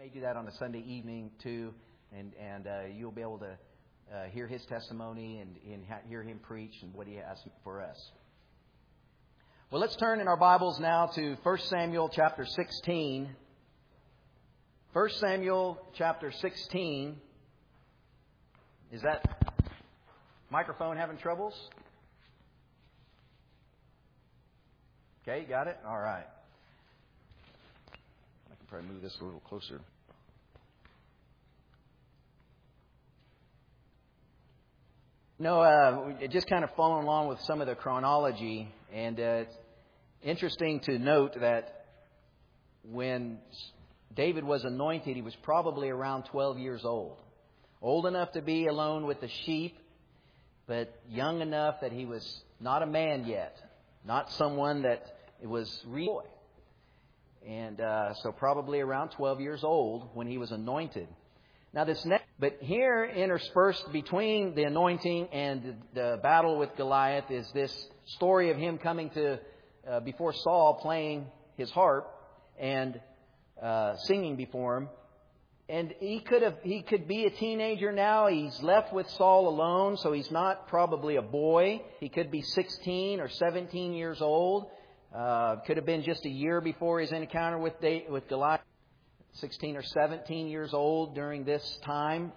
may do that on a Sunday evening too, and you'll be able to hear his testimony and hear him preach and what he has for us. Well, let's turn in our Bibles now to 1 Samuel chapter 16. 1 Samuel chapter 16. Is that microphone having troubles? Okay, got it? All right. I can probably move this a little closer. No, just kind of following along with some of the chronology, and it's interesting to note that when David was anointed, he was probably around 12 years old. Old enough to be alone with the sheep, but young enough that he was not a man yet, not someone that was real. And so probably around 12 years old when he was anointed. Now but here interspersed between the anointing and the battle with Goliath is this story of him coming to before Saul, playing his harp and singing before him. And he could be a teenager now. He's left with Saul alone, so he's not probably a boy. He could be 16 or 17 years old. Could have been just a year before his encounter with Goliath. 16 or 17 years old during this time.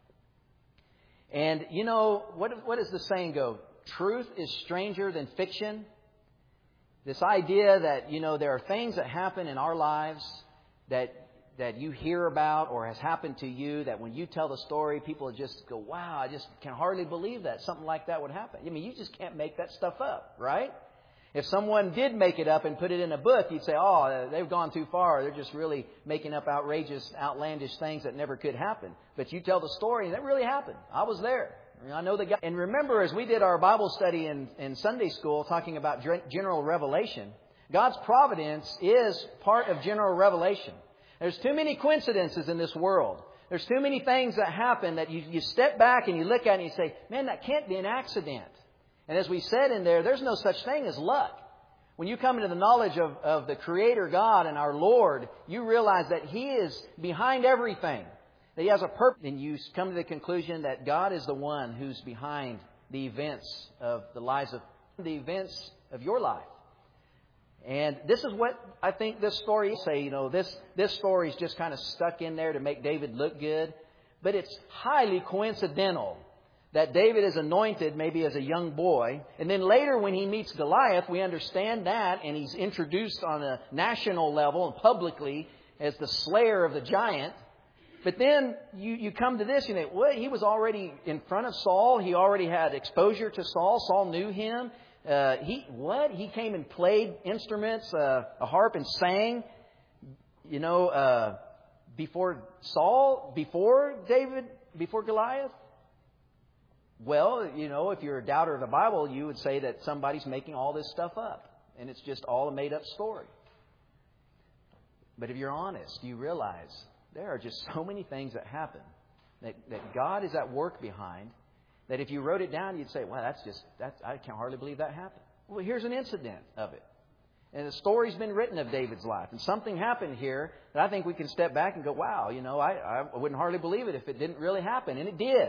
And, you know, what does the saying go? Truth is stranger than fiction. This idea that, you know, there are things that happen in our lives that you hear about or has happened to you that when you tell the story, people just go, wow, I just can hardly believe that something like that would happen. I mean, you just can't make that stuff up, right? If someone did make it up and put it in a book, you'd say, oh, they've gone too far. They're just really making up outrageous, outlandish things that never could happen. But you tell the story, and that really happened. I was there. I know the guy. And remember, as we did our Bible study in Sunday school, talking about general revelation, God's providence is part of general revelation. There's too many coincidences in this world. There's too many things that happen that you step back and you look at it and you say, man, that can't be an accident. And as we said in there, there's no such thing as luck. When you come into the knowledge of the Creator God and our Lord, you realize that He is behind everything. That He has a purpose. And you come to the conclusion that God is the one who's behind the events of the lives of the events of your life. And this is what I think this story say. You know, this story is just kind of stuck in there to make David look good. But it's highly coincidental that David is anointed maybe as a young boy. And then later when he meets Goliath, we understand that. And he's introduced on a national level and publicly as the slayer of the giant. But then you come to this, you think, well, he was already in front of Saul. He already had exposure to Saul. Saul knew him. He came and played instruments, a harp, and sang, you know, before Saul, before David, before Goliath. Well, you know, if you're a doubter of the Bible, you would say that somebody's making all this stuff up. And it's just all a made-up story. But if you're honest, you realize there are just so many things that happen that God is at work behind, that if you wrote it down, you'd say, wow, I can't hardly believe that happened. Well, here's an incident of it. And the story's been written of David's life. And something happened here that I think we can step back and go, wow, you know, I wouldn't hardly believe it if it didn't really happen. And it did.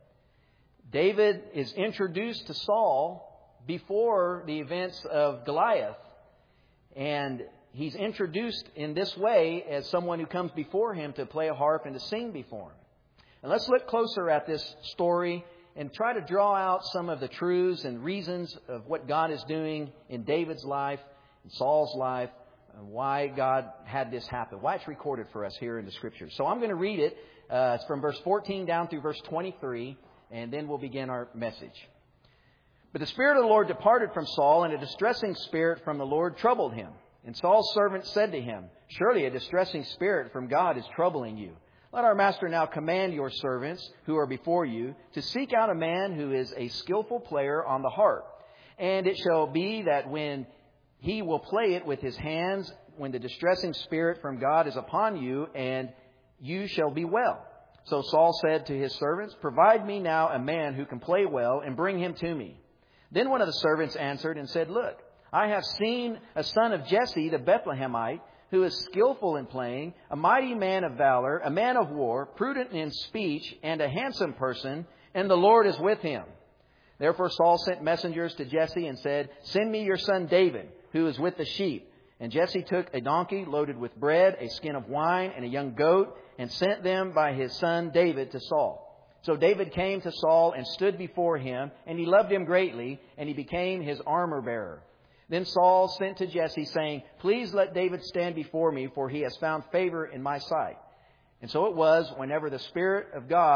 David is introduced to Saul before the events of Goliath. And he's introduced in this way as someone who comes before him to play a harp and to sing before him. And let's look closer at this story and try to draw out some of the truths and reasons of what God is doing in David's life, in Saul's life, and why God had this happen, why it's recorded for us here in the Scriptures. So I'm going to read it. It's from verse 14 down through verse 23. And then we'll begin our message. But the Spirit of the Lord departed from Saul, and a distressing spirit from the Lord troubled him. And Saul's servant said to him, surely a distressing spirit from God is troubling you. Let our master now command your servants who are before you to seek out a man who is a skillful player on the harp. And it shall be that when he will play it with his hands, when the distressing spirit from God is upon you, and you shall be well. So Saul said to his servants, provide me now a man who can play well, and bring him to me. Then one of the servants answered and said, look, I have seen a son of Jesse the Bethlehemite, who is skillful in playing, a mighty man of valor, a man of war, prudent in speech, and a handsome person, and the Lord is with him. Therefore Saul sent messengers to Jesse and said, Send me your son David, who is with the sheep. And Jesse took a donkey loaded with bread, a skin of wine, and a young goat, and sent them by his son David to Saul. So David came to Saul and stood before him, and he loved him greatly, and he became his armor bearer. Then Saul sent to Jesse, saying, Please let David stand before me, for he has found favor in my sight. And so it was whenever the Spirit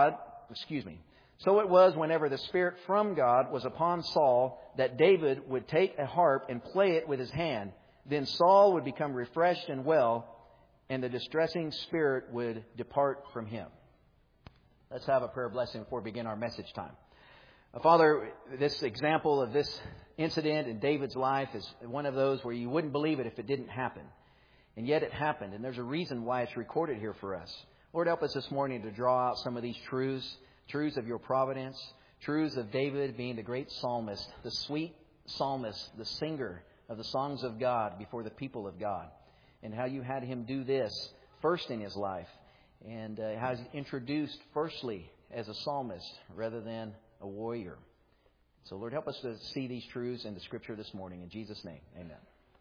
from God was upon Saul, that David would take a harp and play it with his hand. Then Saul would become refreshed and well, and the distressing spirit would depart from him. Let's have a prayer blessing before we begin our message time. Father, this example of this incident in David's life is one of those where you wouldn't believe it if it didn't happen. And yet it happened, and there's a reason why it's recorded here for us. Lord, help us this morning to draw out some of these truths of your providence, truths of David being the great psalmist, the sweet psalmist, the singer of the songs of God before the people of God, and how you had him do this first in his life, and how he's introduced firstly as a psalmist rather than a warrior. So, Lord, help us to see these truths in the Scripture this morning. In Jesus' name, amen.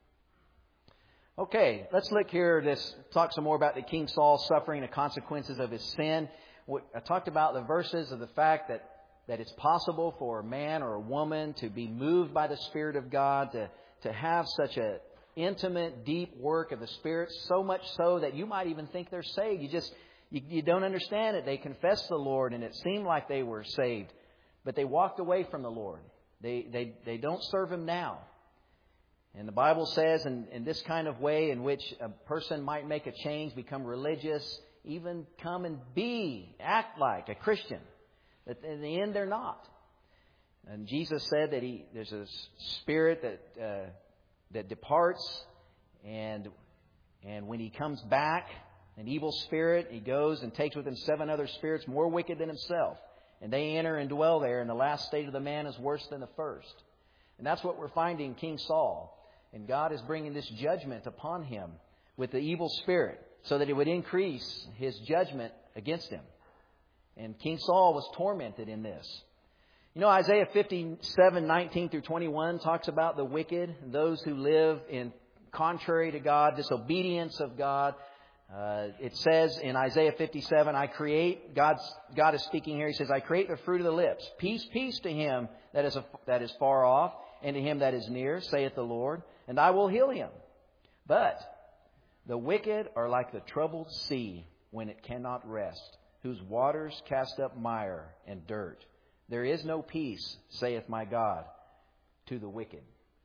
Okay, let's look here. Talk some more about the King Saul suffering the consequences of his sin. I talked about the verses of the fact that it's possible for a man or a woman to be moved by the Spirit of God, to have such an intimate, deep work of the Spirit, so much so that you might even think they're saved. You don't understand it. They confessed the Lord, and it seemed like they were saved, but they walked away from the Lord. They don't serve Him now. And the Bible says in this kind of way in which a person might make a change, become religious, even come and act like a Christian, that in the end they're not. And Jesus said that there's a spirit that departs, and when He comes back, an evil spirit, He goes and takes with Him 7 other spirits more wicked than Himself. And they enter and dwell there, and the last state of the man is worse than the first. And that's what we're finding King Saul. And God is bringing this judgment upon him with the evil spirit, so that it would increase His judgment against him. And King Saul was tormented in this. You know, Isaiah 57:19 through 21 talks about the wicked, those who live in contrary to God, disobedience of God. It says in Isaiah 57, God is speaking here. He says, I create the fruit of the lips. Peace, peace to him that is far off, and to him that is near, saith the Lord, and I will heal him. But the wicked are like the troubled sea when it cannot rest, whose waters cast up mire and dirt. There is no peace, saith my God, to the wicked.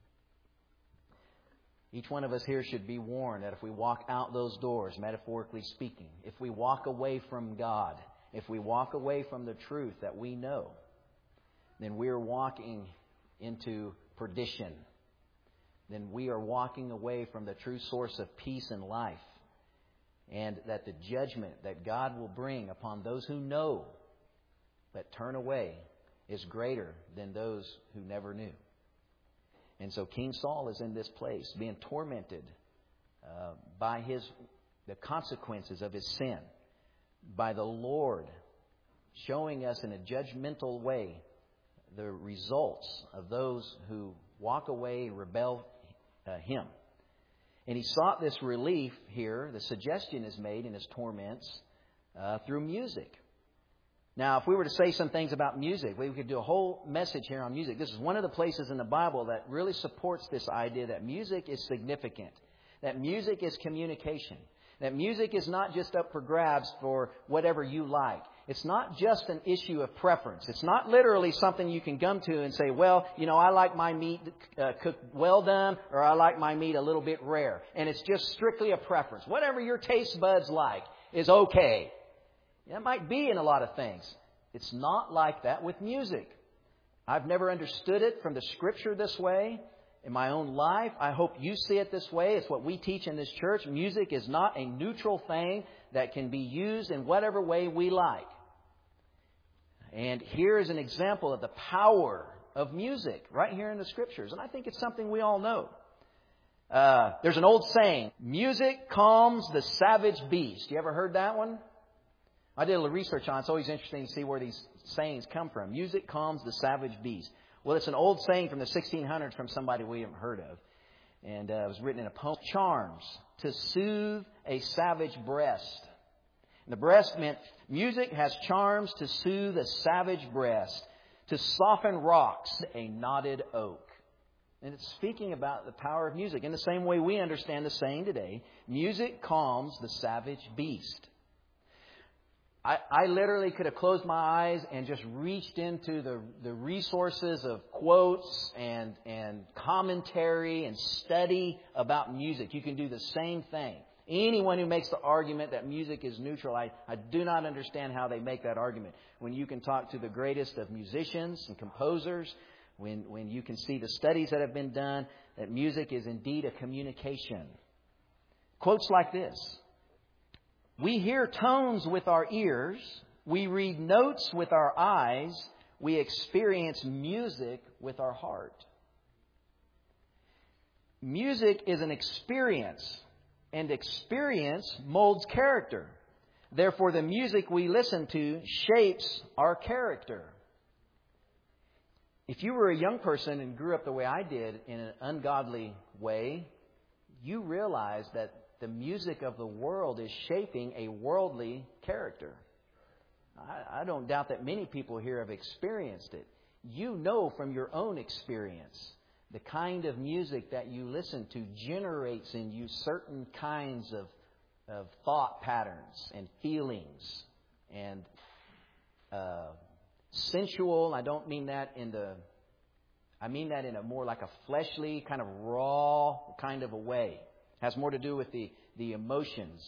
Each one of us here should be warned that if we walk out those doors, metaphorically speaking, if we walk away from God, if we walk away from the truth that we know, then we are walking into perdition. Then we are walking away from the true source of peace and life. And that the judgment that God will bring upon those who know but turn away is greater than those who never knew. And so King Saul is in this place, being tormented by the consequences of his sin, by the Lord showing us in a judgmental way the results of those who walk away and rebel Him. And he sought this relief here. The suggestion is made in his torments through music. Now, if we were to say some things about music, we could do a whole message here on music. This is one of the places in the Bible that really supports this idea that music is significant, that music is communication, that music is not just up for grabs for whatever you like. It's not just an issue of preference. It's not literally something you can come to and say, well, you know, I like my meat cooked well done, or I like my meat a little bit rare. And it's just strictly a preference. Whatever your taste buds like is okay. That might be in a lot of things. It's not like that with music. I've never understood it from the Scripture this way. In my own life, I hope you see it this way. It's what we teach in this church. Music is not a neutral thing that can be used in whatever way we like. And here is an example of the power of music right here in the Scriptures. And I think it's something we all know. There's an old saying, music calms the savage beast. You ever heard that one? I did a little research on it. It's always interesting to see where these sayings come from. Music calms the savage beast. Well, it's an old saying from the 1600s from somebody we haven't heard of. And it was written in a poem. Charms to soothe a savage breast. And the breast meant music has charms to soothe a savage breast, to soften rocks, a knotted oak. And it's speaking about the power of music. In the same way we understand the saying today, music calms the savage beast. I literally could have closed my eyes and just reached into the resources of quotes and commentary and study about music. You can do the same thing. Anyone who makes the argument that music is neutral, I do not understand how they make that argument. When you can talk to the greatest of musicians and composers, when you can see the studies that have been done, that music is indeed a communication. Quotes like this. We hear tones with our ears. We read notes with our eyes. We experience music with our heart. Music is an experience, and experience molds character. Therefore, the music we listen to shapes our character. If you were a young person and grew up the way I did in an ungodly way, you realize that the music of the world is shaping a worldly character. I don't doubt that many people here have experienced it. You know from your own experience, the kind of music that you listen to generates in you certain kinds of thought patterns and feelings and sensual. I don't mean that I mean that in a more like a fleshly, kind of raw kind of a way. It has more to do with the emotions.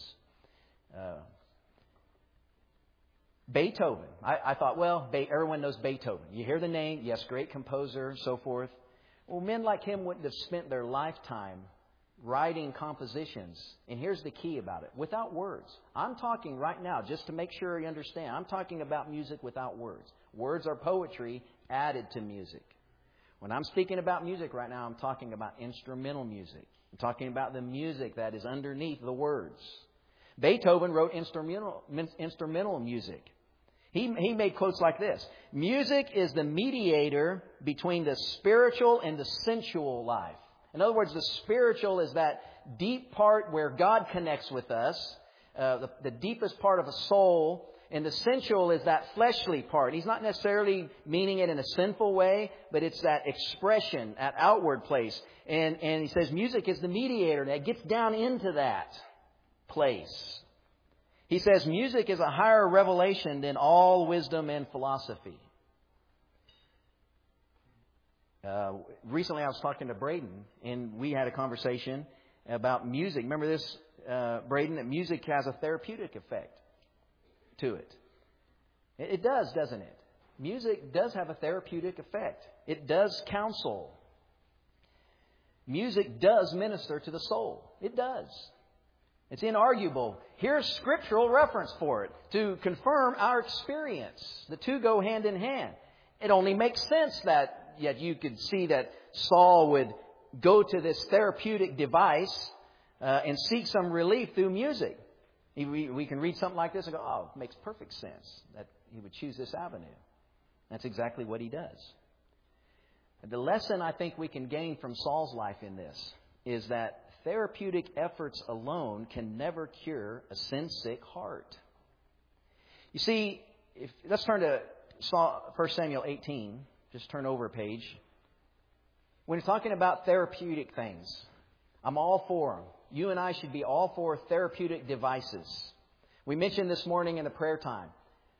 Beethoven. I thought, well, everyone knows Beethoven. You hear the name, yes, great composer, so forth. Well, men like him wouldn't have spent their lifetime writing compositions. And here's the key about it. Without words. I'm talking right now, just to make sure you understand, I'm talking about music without words. Words are poetry added to music. When I'm speaking about music right now, I'm talking about instrumental music. I'm talking about the music that is underneath the words. Beethoven wrote instrumental music. He made quotes like this. Music is the mediator between the spiritual and the sensual life. In other words, the spiritual is that deep part where God connects with us, the deepest part of a soul. And the sensual is that fleshly part. He's not necessarily meaning it in a sinful way, but it's that expression, that outward place. And he says music is the mediator that gets down into that place. He says music is a higher revelation than all wisdom and philosophy. Recently I was talking to Braden, and we had a conversation about music. Remember this, Braden, that music has a therapeutic effect to it. It does, doesn't it? Music does have a therapeutic effect. It does counsel. Music does minister to the soul. It does. It's inarguable. Here's scriptural reference for it to confirm our experience. The two go hand in hand. It only makes sense that yet you could see that Saul would go to this therapeutic device and seek some relief through music. We can read something like this and go, oh, it makes perfect sense that he would choose this avenue. That's exactly what he does. The lesson I think we can gain from Saul's life in this is that therapeutic efforts alone can never cure a sin-sick heart. You see, let's turn to 1 Samuel 18. Just turn over a page. When you're talking about therapeutic things, I'm all for them. You and I should be all for therapeutic devices. We mentioned this morning in the prayer time.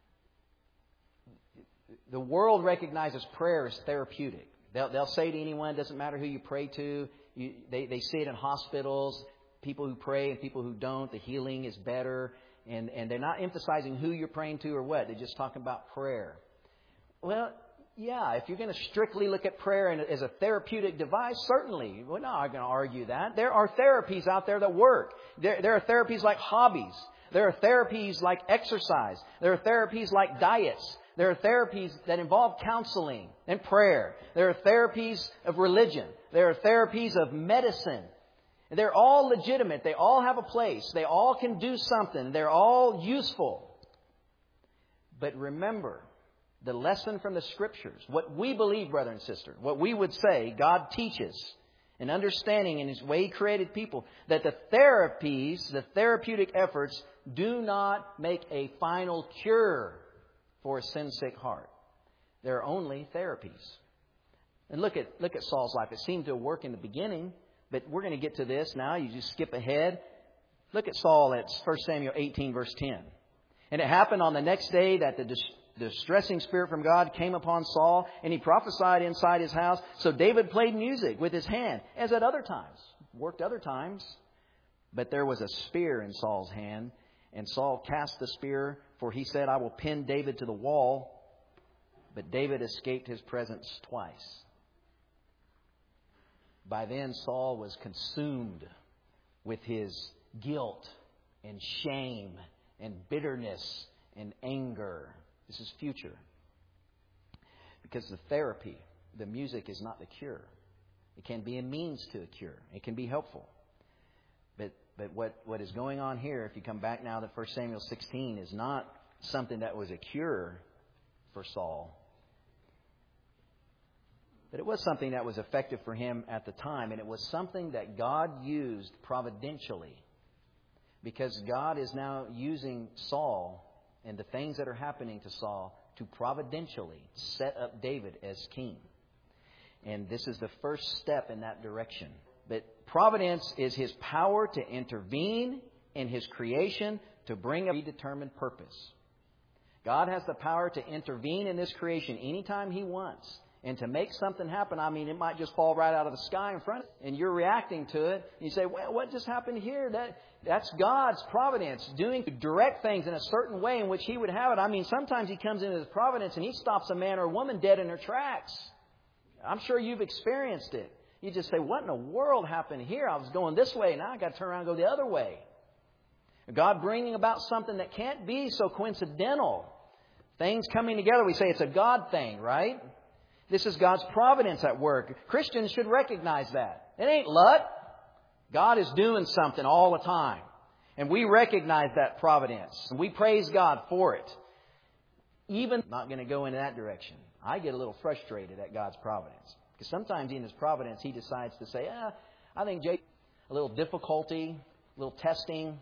The world recognizes prayer as therapeutic. They'll say to anyone, it doesn't matter who you pray to. They see it in hospitals, people who pray and people who don't. The healing is better. And they're not emphasizing who you're praying to or what. They're just talking about prayer. Well, yeah, if you're going to strictly look at prayer as a therapeutic device, certainly. We're not going to argue that. There are therapies out there that work. There are therapies like hobbies. There are therapies like exercise. There are therapies like diets. There are therapies that involve counseling and prayer. There are therapies of religion. There are therapies of medicine. They're all legitimate. They all have a place. They all can do something. They're all useful. But remember, the lesson from the Scriptures, what we believe, brother and sister, what we would say God teaches and understanding in His way He created people, that the therapies, the therapeutic efforts do not make a final cure for a sin-sick heart. They're only therapies. And look at Saul's life. It seemed to work in the beginning, but we're going to get to this now. You just skip ahead. Look at Saul at 1 Samuel 18, verse 10. And it happened on the next day that the distressing spirit from God came upon Saul, and he prophesied inside his house. So David played music with his hand, as at other times. Worked other times. But there was a spear in Saul's hand, and Saul cast the spear, for he said, I will pin David to the wall. But David escaped his presence twice. By then, Saul was consumed with his guilt and shame and bitterness and anger. This is future. Because the therapy, the music, is not the cure. It can be a means to a cure. It can be helpful. But what is going on here, if you come back now to 1 Samuel 16, is not something that was a cure for Saul. But it was something that was effective for him at the time. And it was something that God used providentially. Because God is now using Saul and the things that are happening to Saul to providentially set up David as king. And this is the first step in that direction. But providence is His power to intervene in His creation to bring a predetermined purpose. God has the power to intervene in this creation anytime He wants. And to make something happen, I mean, it might just fall right out of the sky in front of you. And you're reacting to it. And you say, well, what just happened here? That's God's providence doing to direct things in a certain way in which He would have it. I mean, sometimes He comes into His providence and He stops a man or a woman dead in their tracks. I'm sure you've experienced it. You just say, what in the world happened here? I was going this way, now I got to turn around and go the other way. God bringing about something that can't be so coincidental. Things coming together, we say it's a God thing, right? This is God's providence at work. Christians should recognize that. It ain't luck. God is doing something all the time. And we recognize that providence. And we praise God for it. Even not going to go in that direction. I get a little frustrated at God's providence. Because sometimes in His providence, He decides to say, I think Jake, a little difficulty, a little testing.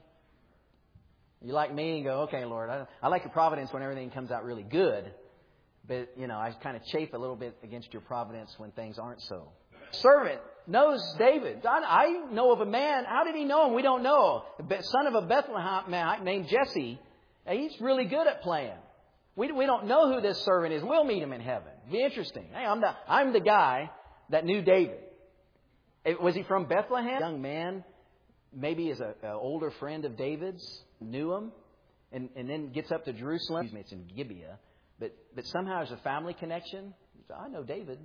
You like me and go, okay, Lord, I like your providence when everything comes out really good. But, I kind of chafe a little bit against your providence when things aren't so. Servant knows David. I know of a man. How did he know him? We don't know. Son of a Bethlehem man named Jesse. He's really good at playing. We don't know who this servant is. We'll meet him in heaven. It'll be interesting. Hey, I'm the guy that knew David. Was he from Bethlehem? Young man, maybe is an older friend of David's, knew him, and then gets up to Jerusalem. It's in Gibeah. But somehow there's a family connection. I know David.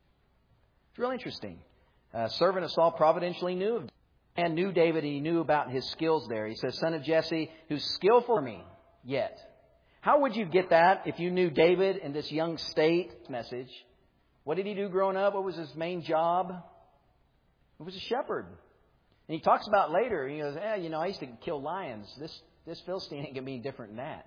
It's real interesting. Servant of Saul providentially knew of David. And knew David. He knew about his skills there. He says, son of Jesse, who's skillful for me yet. How would you get that if you knew David in this young state? Message. What did he do growing up? What was his main job? He was a shepherd. And he talks about later, he goes, I used to kill lions. This Philistine ain't going to be different than that.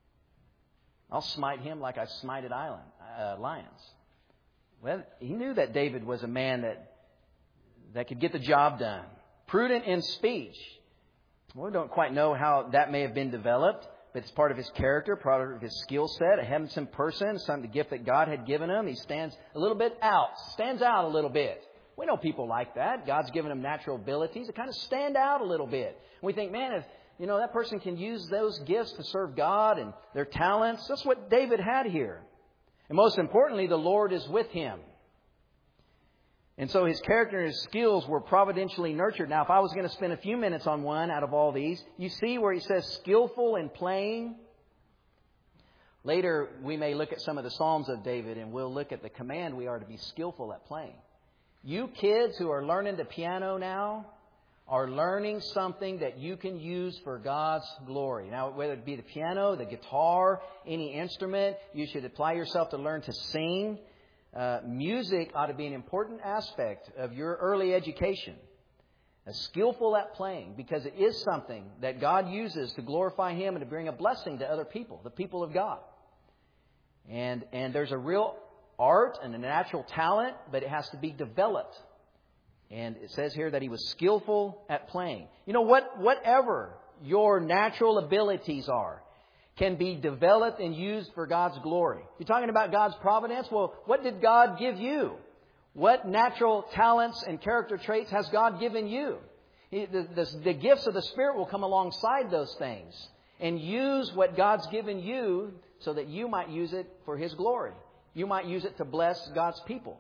I'll smite him like I smited lions. Well, he knew that David was a man that could get the job done. Prudent in speech. Well, we don't quite know how that may have been developed, but it's part of his character, part of his skill set, a handsome person, the gift that God had given him. He stands a little bit out, stands out a little bit. We know people like that. God's given them natural abilities that kind of stand out a little bit. And we think, man, if that person can use those gifts to serve God and their talents. That's what David had here. And most importantly, the Lord is with him. And so his character and his skills were providentially nurtured. Now, if I was going to spend a few minutes on one out of all these, you see where he says skillful in playing. Later, we may look at some of the Psalms of David and we'll look at the command we are to be skillful at playing. You kids who are learning the piano now, are learning something that you can use for God's glory. Now, whether it be the piano, the guitar, any instrument, you should apply yourself to learn to sing. Music ought to be an important aspect of your early education. skillful at playing, because it is something that God uses to glorify Him and to bring a blessing to other people, the people of God. And there's a real art and a natural talent, but it has to be developed. And it says here that he was skillful at playing. You know, whatever your natural abilities are can be developed and used for God's glory. You're talking about God's providence? Well, what did God give you? What natural talents and character traits has God given you? The gifts of the Spirit will come alongside those things and use what God's given you so that you might use it for His glory. You might use it to bless God's people.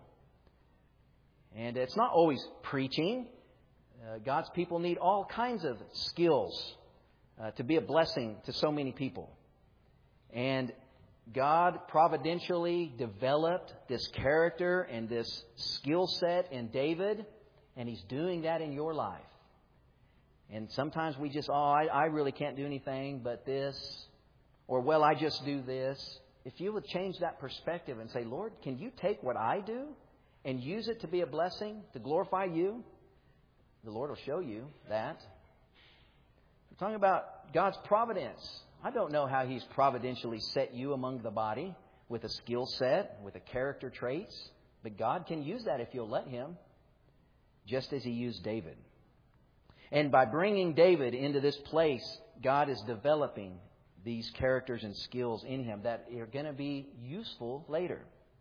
And it's not always preaching. God's people need all kinds of skills to be a blessing to so many people. And God providentially developed this character and this skill set in David, and He's doing that in your life. And sometimes we just, I really can't do anything but this, or, well, I just do this. If you would change that perspective and say, Lord, can you take what I do and use it to be a blessing, to glorify You? The Lord will show you that. We're talking about God's providence. I don't know how He's providentially set you among the body with a skill set, with a character traits. But God can use that if you'll let Him, just as He used David. And by bringing David into this place, God is developing these characters and skills in him that are going to be useful later.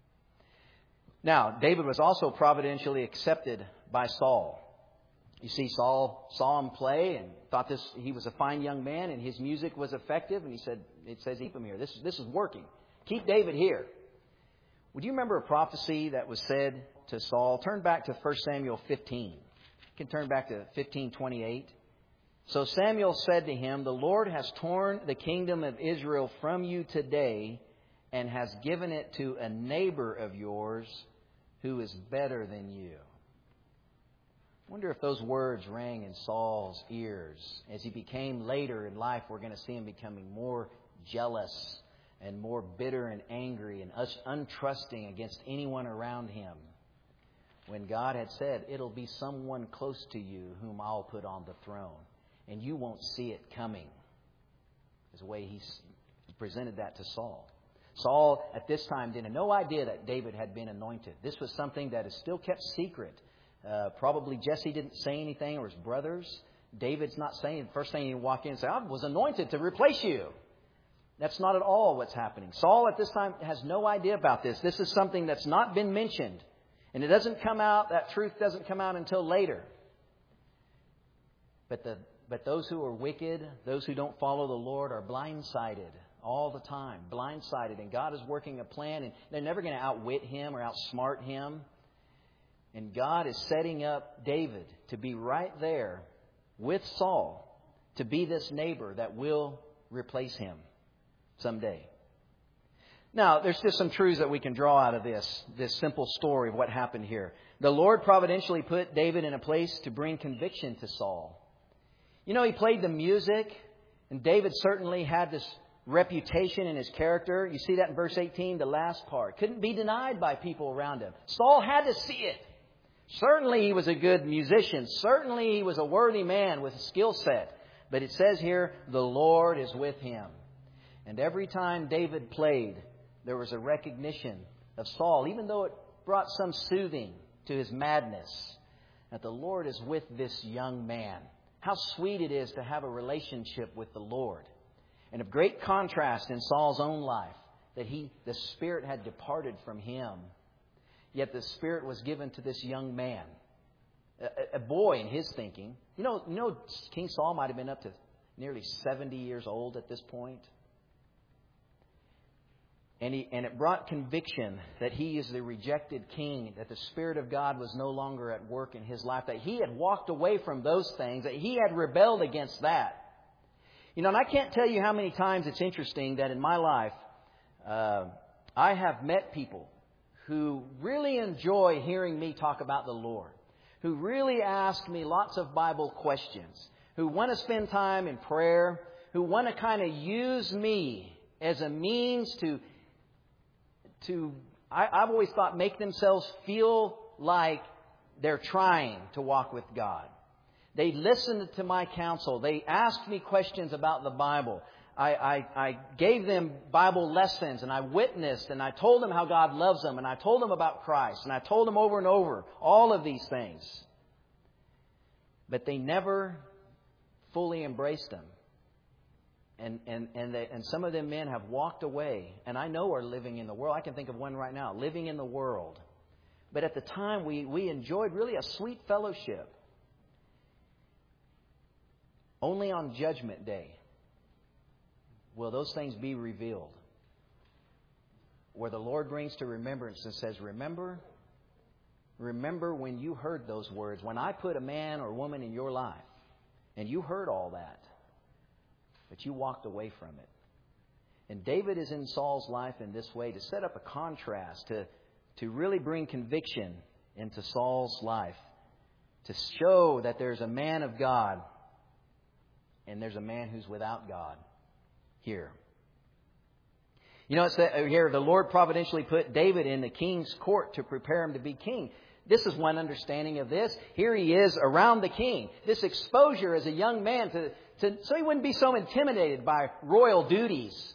Now, David was also providentially accepted by Saul. You see, Saul saw him play and thought he was a fine young man and his music was effective. And he said, it says, keep him here. This is working. Keep David here. Would you remember a prophecy that was said to Saul? Turn back to 1 Samuel 15. You can turn back to 15:28. So Samuel said to him, the Lord has torn the kingdom of Israel from you today and has given it to a neighbor of yours who is better than you. I wonder if those words rang in Saul's ears. As he became later in life, we're going to see him becoming more jealous and more bitter and angry and untrusting against anyone around him. When God had said, it'll be someone close to you whom I'll put on the throne. And you won't see it coming. Is the way he presented that to Saul. Saul, at this time, didn't have no idea that David had been anointed. This was something that is still kept secret. Probably Jesse didn't say anything, or his brothers. David's not saying. The first thing you walk in and say, I was anointed to replace you. That's not at all what's happening. Saul at this time has no idea about this. This is something that's not been mentioned. And it doesn't come out, that truth doesn't come out until later. But those who are wicked, those who don't follow the Lord are blindsided all the time. Blindsided. And God is working a plan, and they're never going to outwit Him or outsmart Him. And God is setting up David to be right there with Saul, to be this neighbor that will replace him someday. Now, there's just some truths that we can draw out of this simple story of what happened here. The Lord providentially put David in a place to bring conviction to Saul. You know, he played the music, and David certainly had this reputation in his character. You see that in verse 18, the last part. Couldn't be denied by people around him. Saul had to see it. Certainly he was a good musician. Certainly he was a worthy man with a skill set. But it says here, the Lord is with him. And every time David played, there was a recognition of Saul, even though it brought some soothing to his madness, that the Lord is with this young man. How sweet it is to have a relationship with the Lord. And of great contrast in Saul's own life, that the Spirit had departed from him. Yet the Spirit was given to this young man, a boy in his thinking. You know, King Saul might have been up to nearly 70 years old at this point. And it brought conviction that he is the rejected king, that the Spirit of God was no longer at work in his life, that he had walked away from those things, that he had rebelled against that. You know, and I can't tell you how many times it's interesting that in my life, I have met people who really enjoy hearing me talk about the Lord, who really ask me lots of Bible questions, who want to spend time in prayer, who want to kind of use me as a means to I've always thought, make themselves feel like they're trying to walk with God. They listened to my counsel. They asked me questions about the Bible. I gave them Bible lessons, and I witnessed, and I told them how God loves them, and I told them about Christ, and I told them over and over all of these things. But they never fully embraced them. And some of them men have walked away, and I know are living in the world. I can think of one right now, living in the world. But at the time, we enjoyed really a sweet fellowship. Only on Judgment Day will those things be revealed. Where the Lord brings to remembrance and says, remember when you heard those words, when I put a man or woman in your life, and you heard all that, but you walked away from it. And David is in Saul's life in this way to set up a contrast, to really bring conviction into Saul's life, to show that there's a man of God and there's a man who's without God here. You know, it says here, the Lord providentially put David in the king's court to prepare him to be king. This is one understanding of this. Here he is around the king. This exposure as a young man so he wouldn't be so intimidated by royal duties.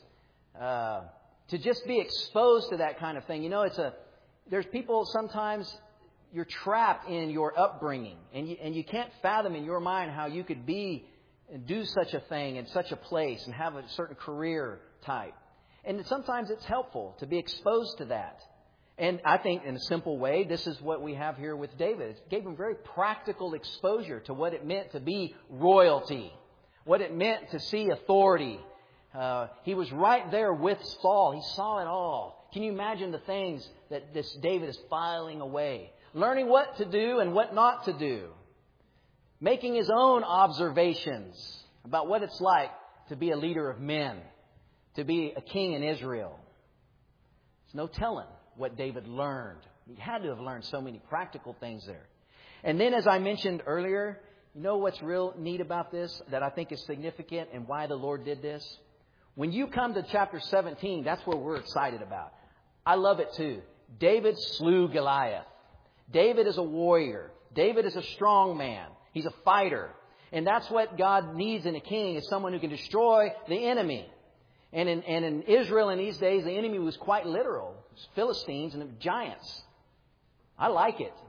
To just be exposed to that kind of thing. You know, there's people sometimes you're trapped in your upbringing, and you can't fathom in your mind how you could be and do such a thing in such a place and have a certain career type. And sometimes it's helpful to be exposed to that. And I think in a simple way, this is what we have here with David. It gave him very practical exposure to what it meant to be royalty, what it meant to see authority. He was right there with Saul. He saw it all. Can you imagine the things that this David is filing away? Learning what to do and what not to do. Making his own observations about what it's like to be a leader of men, to be a king in Israel. There's no telling what David learned. He had to have learned so many practical things there. And then, as I mentioned earlier, you know what's real neat about this that I think is significant and why the Lord did this? When you come to chapter 17, that's where we're excited about. I love it too. David slew Goliath. David is a warrior. David is a strong man. He's a fighter. And that's what God needs in a king, is someone who can destroy the enemy. And in Israel in these days, the enemy was quite literal. It was Philistines and giants. I like it.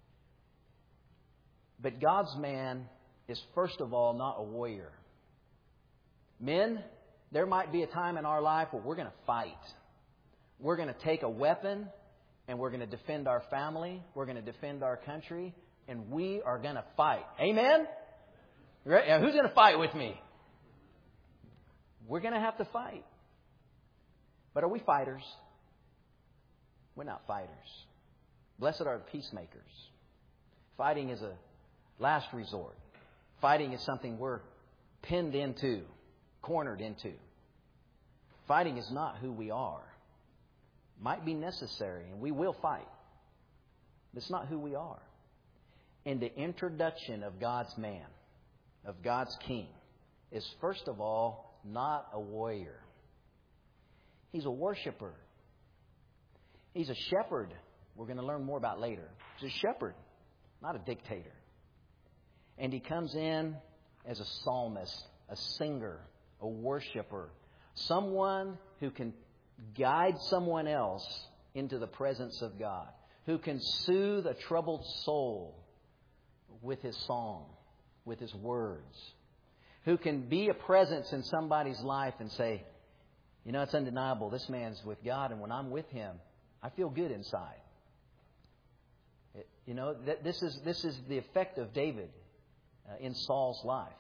But God's man is first of all not a warrior. Men, there might be a time in our life where we're going to fight. We're going to take a weapon and we're going to defend our family. We're going to defend our country. And we are going to fight. Amen? Right? Who's going to fight with me? We're going to have to fight. But are we fighters? We're not fighters. Blessed are the peacemakers. Fighting is a last resort. Fighting is something we're pinned into, cornered into. Fighting is not who we are. Might be necessary, and we will fight. But it's not who we are. And the introduction of God's man, of God's king, is first of all not a warrior. He's a worshiper. He's a shepherd. We're going to learn more about later. He's a shepherd, not a dictator. And he comes in as a psalmist, a singer, a worshiper, someone who can guide someone else into the presence of God, who can soothe a troubled soul with his song, with his words, who can be a presence in somebody's life and say, you know, it's undeniable, this man's with God, and when I'm with him, I feel good inside. You know, this is the effect of David in Saul's life.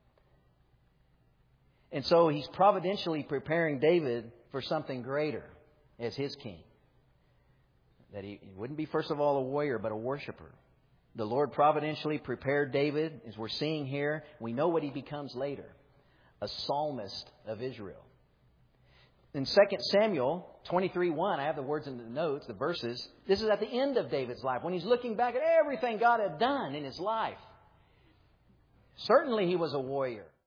And so he's providentially preparing David for something greater as his king. That he wouldn't be, first of all, a warrior, but a worshiper. The Lord providentially prepared David, as we're seeing here. We know what he becomes later. A psalmist of Israel. In 2 Samuel 23:1, I have the words in the notes, the verses. This is at the end of David's life, when he's looking back at everything God had done in his life. Certainly he was a warrior.